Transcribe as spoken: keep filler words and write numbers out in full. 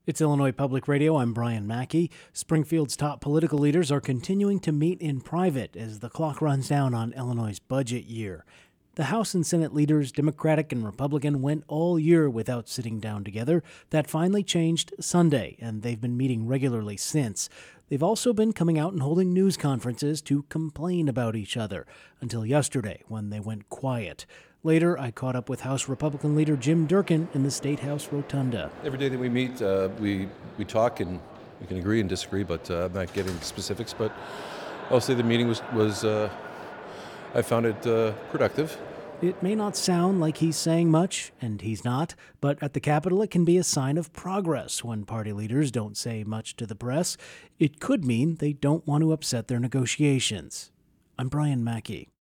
It's Illinois Public Radio. I'm Brian Mackey. Springfield's top political leaders are continuing to meet in private as the clock runs down on Illinois' budget year. The House and Senate leaders, Democratic and Republican, went all year without sitting down together. That finally changed Sunday, and they've been meeting regularly since. They've also been coming out and holding news conferences to complain about each other, until yesterday when they went quiet. Later, I caught up with House Republican leader Jim Durkin in the State House Rotunda. Every day that we meet, uh, we we talk and we can agree and disagree, but uh, I'm not getting specifics. But I'll say the meeting was, was uh, I found it uh, productive. It may not sound like he's saying much, and he's not, but at the Capitol it can be a sign of progress when party leaders don't say much to the press. It could mean they don't want to upset their negotiations. I'm Brian Mackey.